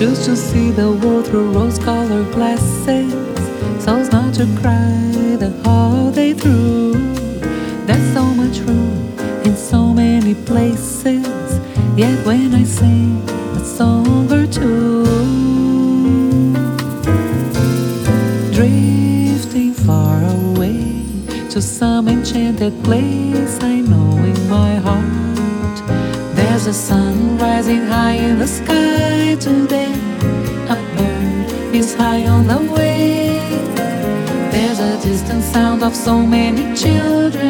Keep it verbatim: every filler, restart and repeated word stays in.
Choose to see the world through rose-colored glasses, so as not to cry the whole day through. There's so much room in so many places, yet when I sing a song or two, drifting far away to some enchanted place, I know in my heart there's a sun rising high in the sky today. A bird is high on the way. There's a distant sound of so many children